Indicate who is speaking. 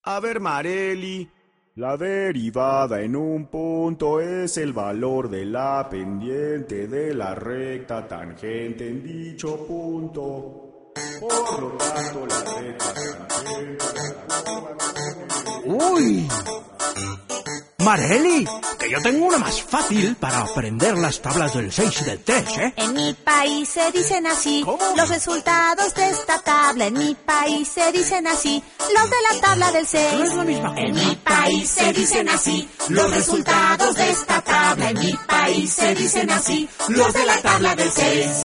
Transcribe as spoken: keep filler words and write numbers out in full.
Speaker 1: A ver, Marely.
Speaker 2: La derivada en un punto es el valor de la pendiente de la recta tangente en dicho punto. Por lo tanto, la recta tangente...
Speaker 3: ¡Uy! Marely, que yo tengo una más fácil para aprender las tablas del seis y del tres, ¿eh?
Speaker 4: En mi país se dicen así.
Speaker 3: ¿Cómo?
Speaker 4: Los resultados de esta tabla. En mi país se dicen así. Los de la tabla del seis.
Speaker 3: No es la misma cosa.
Speaker 4: En mi país se dicen así. Los resultados de esta tabla. En mi país se dicen así. Los de la tabla del seis.